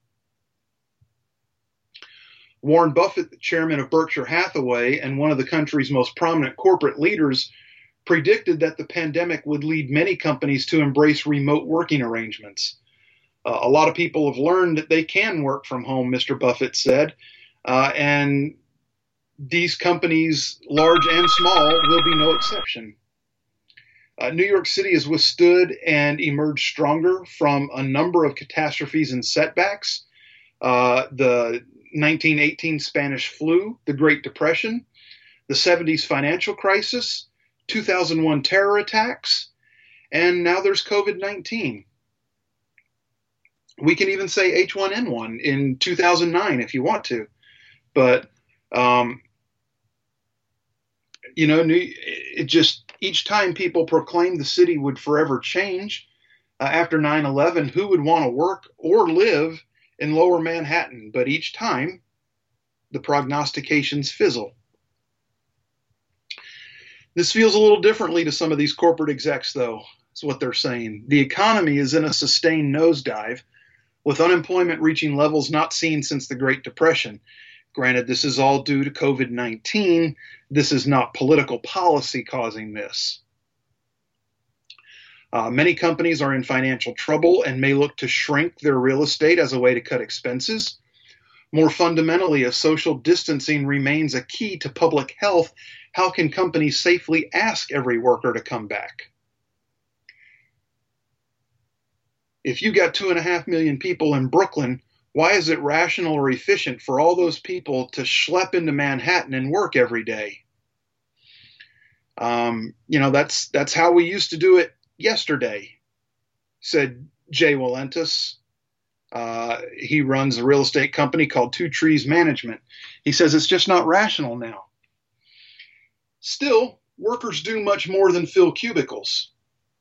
Warren Buffett, the chairman of Berkshire Hathaway and one of the country's most prominent corporate leaders, predicted that the pandemic would lead many companies to embrace remote working arrangements. Uh, a lot of people have learned that they can work from home, Mister Buffett said, uh, and these companies, large and small, will be no exception. Uh, New York City has withstood and emerged stronger from a number of catastrophes and setbacks. Uh, the nineteen eighteen Spanish flu, the Great Depression, the seventies financial crisis, two thousand one terror attacks, and now there's COVID nineteen. We can even say H one N one in two thousand nine if you want to. But, um, you know, it just, each time people proclaimed the city would forever change uh, after nine eleven, who would want to work or live in lower Manhattan? But each time, the prognostications fizzle. This feels a little differently to some of these corporate execs, though, is what they're saying. The economy is in a sustained nosedive, with unemployment reaching levels not seen since the Great Depression. Granted, this is all due to COVID nineteen. This is not political policy causing this. Uh, many companies are in financial trouble and may look to shrink their real estate as a way to cut expenses. More fundamentally, if social distancing remains a key to public health, how can companies safely ask every worker to come back? If you got two and a half million people in Brooklyn, why is it rational or efficient for all those people to schlep into Manhattan and work every day? Um, you know, that's that's how we used to do it yesterday, said Jay Walentis. Uh, he runs a real estate company called Two Trees Management. He says it's just not rational now. Still, workers do much more than fill cubicles.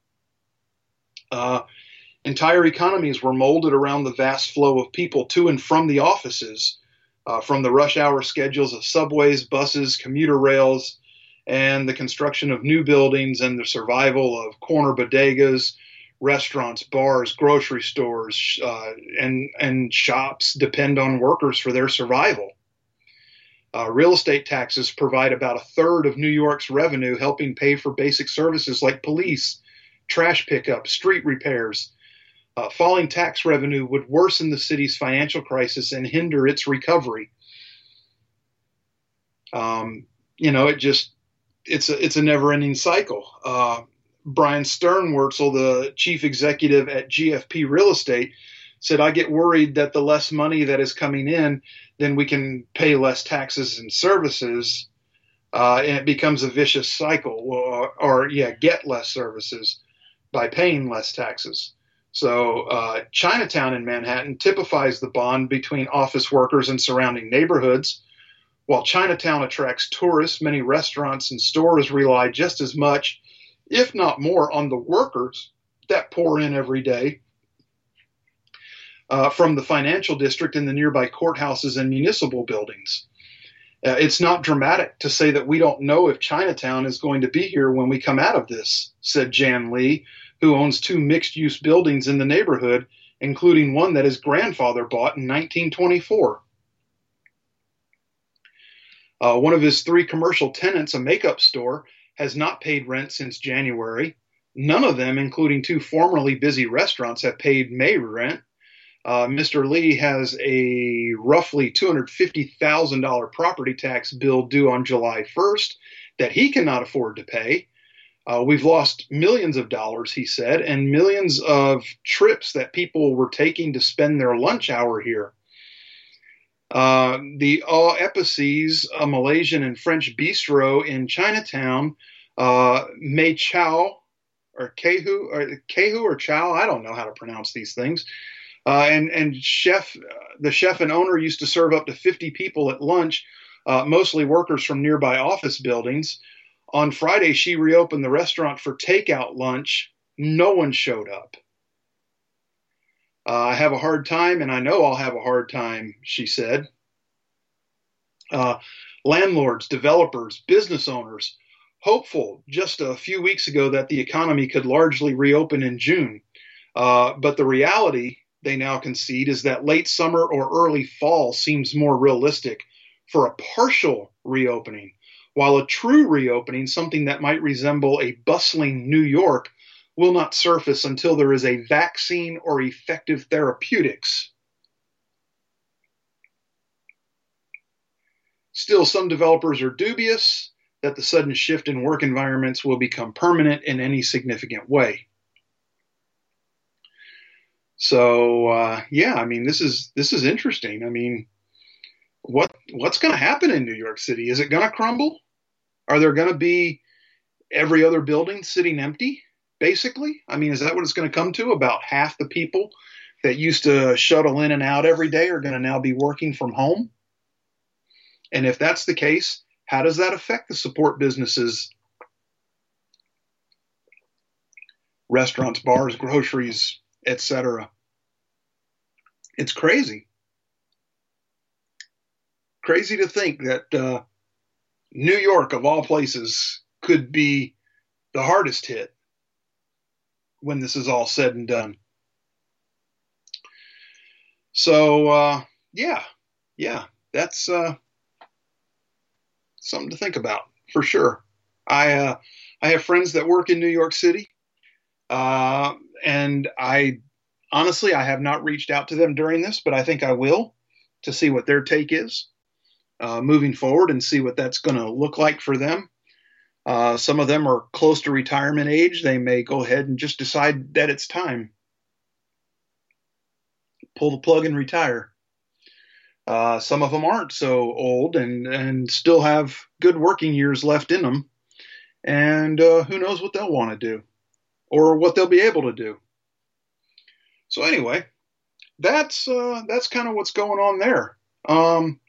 Uh, entire economies were molded around the vast flow of people to and from the offices, uh, from the rush hour schedules of subways, buses, commuter rails, and the construction of new buildings and the survival of corner bodegas, restaurants, bars, grocery stores, uh, and, and shops depend on workers for their survival. Uh, real estate taxes provide about a third of New York's revenue, helping pay for basic services like police, trash pickup, street repairs. Uh, falling tax revenue would worsen the city's financial crisis and hinder its recovery. Um, you know, it just, it's a, it's a never-ending cycle. Uh, Brian Sternwurzel, the chief executive at G F P Real Estate, said, I get worried that the less money that is coming in, then we can pay less taxes and services, uh, and it becomes a vicious cycle, or, or yeah, get less services by paying less taxes. So uh, Chinatown in Manhattan typifies the bond between office workers and surrounding neighborhoods. While Chinatown attracts tourists, many restaurants and stores rely just as much, if not more, on the workers that pour in every day uh, from the financial district and the nearby courthouses and municipal buildings. Uh, it's not dramatic to say that we don't know if Chinatown is going to be here when we come out of this, said Jan Lee, who owns two mixed-use buildings in the neighborhood, including one that his grandfather bought in nineteen twenty-four. Uh, one of his three commercial tenants, a makeup store, has not paid rent since January. None of them, including two formerly busy restaurants, have paid May rent. Uh, Mister Lee has a roughly two hundred fifty thousand dollars property tax bill due on July first that he cannot afford to pay. Uh, we've lost millions of dollars, he said, and millions of trips that people were taking to spend their lunch hour here. Uh, the All Epices, a Malaysian and French bistro in Chinatown, uh, Mei Chow, or Kehu, or Kehu or Chow, I don't know how to pronounce these things. Uh, and and chef, uh, the chef and owner used to serve up to fifty people at lunch, uh, mostly workers from nearby office buildings. On Friday, she reopened the restaurant for takeout lunch. No one showed up. Uh, I have a hard time, and I know I'll have a hard time, she said. Uh, landlords, developers, business owners, hopeful just a few weeks ago that the economy could largely reopen in June. Uh, but the reality, they now concede, is that late summer or early fall seems more realistic for a partial reopening, while a true reopening, something that might resemble a bustling New York, will not surface until there is a vaccine or effective therapeutics. Still, some developers are dubious that the sudden shift in work environments will become permanent in any significant way. So, uh, yeah, I mean, this is this is interesting. I mean, what what's going to happen in New York City? Is it going to crumble? Are there going to be every other building sitting empty, basically? I mean, is that what it's going to come to? About half the people that used to shuttle in and out every day are going to now be working from home? And if that's the case, how does that affect the support businesses? Restaurants, bars, groceries, et cetera. It's crazy. Crazy to think that uh, New York, of all places, could be the hardest hit when this is all said and done. So, uh, yeah, yeah, that's uh, something to think about for sure. I uh, I have friends that work in New York City, uh, and I honestly I have not reached out to them during this, but I think I will to see what their take is uh, moving forward and see what that's going to look like for them. Uh, some of them are close to retirement age. They may go ahead and just decide that it's time. Pull the plug and retire. Uh, some of them aren't so old and, and still have good working years left in them. And uh, who knows what they'll want to do or what they'll be able to do. So anyway, that's uh, that's kind of what's going on there. Um,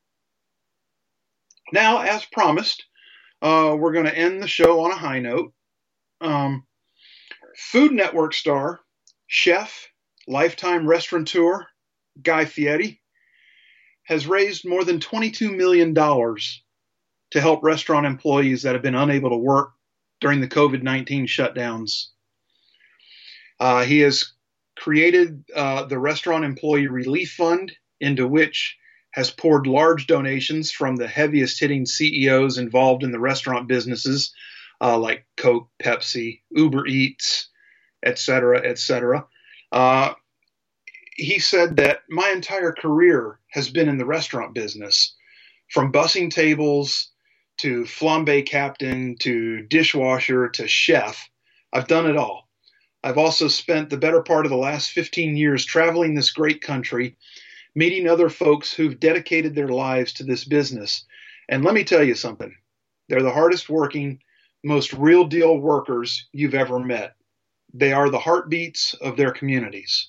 now, as promised, uh, we're going to end the show on a high note. Um, Food Network star, chef, lifetime restaurateur Guy Fieri has raised more than twenty-two million dollars to help restaurant employees that have been unable to work during the COVID nineteen shutdowns. Uh, he has created uh, the Restaurant Employee Relief Fund, into which has poured large donations from the heaviest hitting C E Os involved in the restaurant businesses, uh, like Coke, Pepsi, Uber Eats, et cetera, et cetera. Uh, he said that my entire career has been in the restaurant business, from bussing tables to flambe captain to dishwasher to chef. I've done it all. I've also spent the better part of the last fifteen years traveling this great country, meeting other folks who've dedicated their lives to this business. And let me tell you something. They're the hardest working, most real deal workers you've ever met. They are the heartbeats of their communities.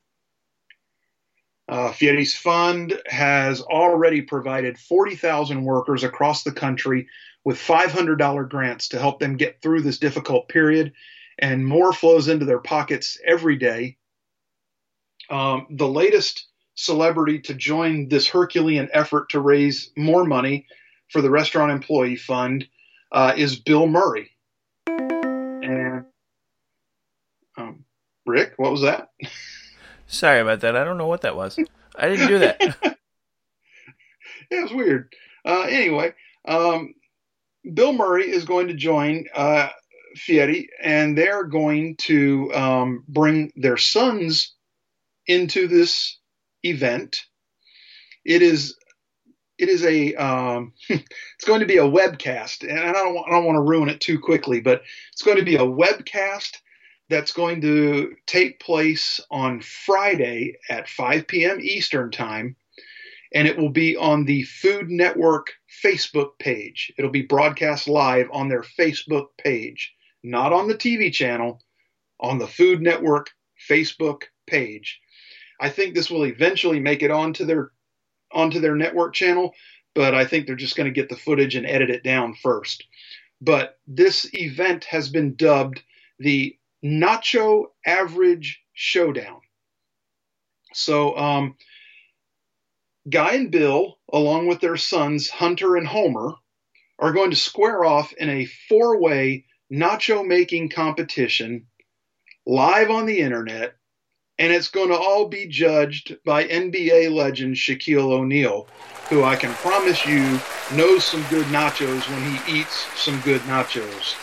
Uh, Fieri's fund has already provided forty thousand workers across the country with five hundred dollars grants to help them get through this difficult period, and more flows into their pockets every day. Um, the latest celebrity to join this Herculean effort to raise more money for the Restaurant Employee Fund uh, is Bill Murray. And um, Rick, what was that? Sorry about that. I don't know what that was. I didn't do that. It was weird. Uh, anyway, um, Bill Murray is going to join uh, Fieri, and they're going to um, bring their son's into this event. It is it is a um, it's going to be a webcast, and I don't I don't want to ruin it too quickly, but it's going to be a webcast that's going to take place on Friday at five p.m. Eastern Time, and it will be on the Food Network Facebook page. It'll be broadcast live on their Facebook page, not on the T V channel, on the Food Network Facebook page. I think this will eventually make it onto their onto their network channel, but I think they're just going to get the footage and edit it down first. But this event has been dubbed the Nacho Average Showdown. So um, Guy and Bill, along with their sons Hunter and Homer, are going to square off in a four-way nacho making competition live on the internet, and it's going to all be judged by N B A legend Shaquille O'Neal, who I can promise you knows some good nachos when he eats some good nachos.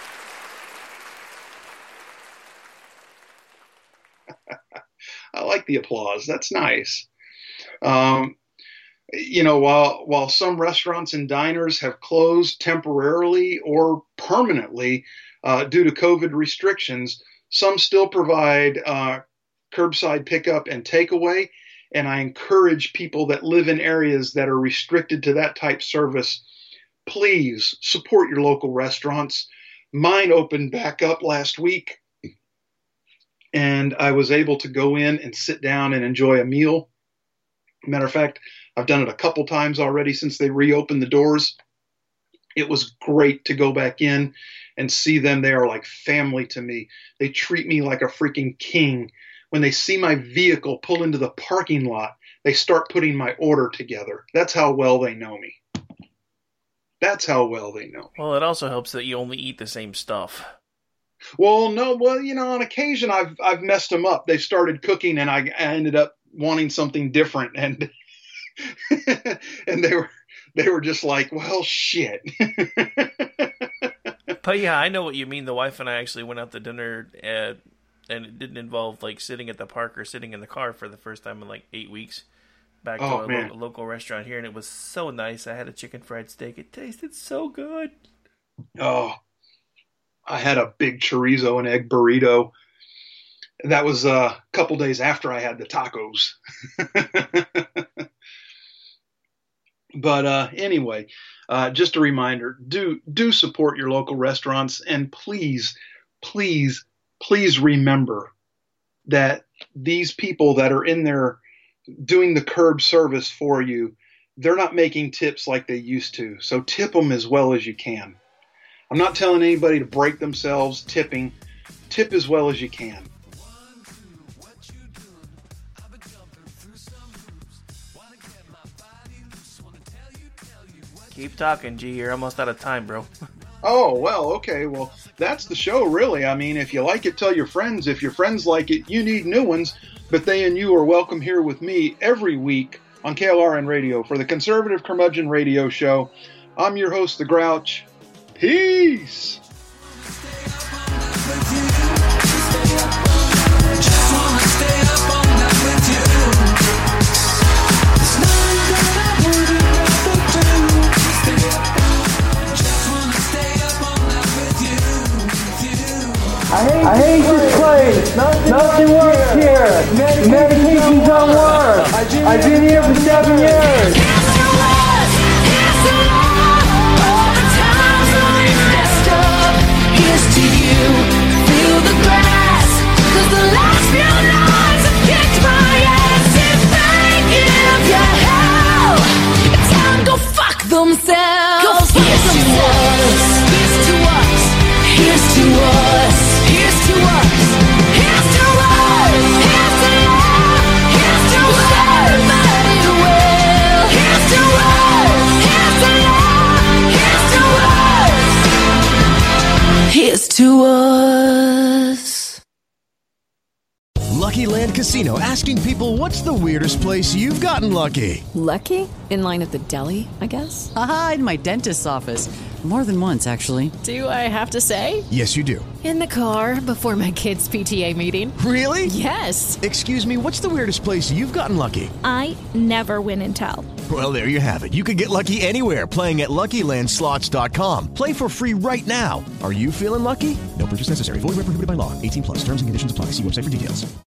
I like the applause. That's nice. Um, you know, while while some restaurants and diners have closed temporarily or permanently uh, due to COVID restrictions, some still provide uh, curbside pickup and takeaway, and I encourage people that live in areas that are restricted to that type service, please support your local restaurants. Mine opened back up last week, and I was able to go in and sit down and enjoy a meal. Matter of fact, I've done it a couple times already since they reopened the doors. It was great to go back in and see them. They are like family to me. They treat me like a freaking king. When they see my vehicle pull into the parking lot, they start putting my order together. That's how well they know me. That's how well they know me. Well, it also helps that you only eat the same stuff. Well, no, well, you know, on occasion I've I've messed them up. They started cooking, and I, I ended up wanting something different, and and they were they were just like, well, shit. But yeah, I know what you mean. The wife and I actually went out to dinner, at, and it didn't involve like sitting at the park or sitting in the car for the first time in like eight weeks. Back Oh, to a man. lo- local restaurant here, and it was so nice. I had a chicken fried steak. It tasted so good. Oh, I had a big chorizo and egg burrito. That was uh, a couple days after I had the tacos. But uh, anyway, uh, just a reminder, do do support your local restaurants, and please, please, please remember that these people that are in there doing the curb service for you, they're not making tips like they used to. So tip them as well as you can. I'm not telling anybody to break themselves tipping. Tip as well as you can. Keep talking, G. You're almost out of time, bro. Oh, well, okay. Well, that's the show, really. I mean, if you like it, tell your friends. If your friends like it, you need new ones. But they and you are welcome here with me every week on K L R N Radio for the Conservative Curmudgeon Radio Show. I'm your host, The Grouch. Peace! I hate, I hate this place. Nothing, Nothing works here. here. Medications don't work. I've been here for seven years. Here's to you. Feel the grass. Cause the last few nights have kicked my ass. If they give you hell, tell them go fuck themselves. Go fuck Here's themselves. Here's to us. Here's to us. Here's to us. Here's to us. Here's to love. Here's to everybody will. Here's to us. Here's to love. Here's to us. Here's to us. Lucky Land Casino asking people what's the weirdest place you've gotten lucky? Lucky? In line at the deli, I guess? Aha, in my dentist's office. More than once, actually. Do I have to say? Yes, you do. In the car before my kids' P T A meeting. Really? Yes. Excuse me, what's the weirdest place you've gotten lucky? I never win and tell. Well, there you have it. You can get lucky anywhere, playing at Lucky Land Slots dot com. Play for free right now. Are you feeling lucky? No purchase necessary. Void where prohibited by law. eighteen plus. Terms and conditions apply. See website for details.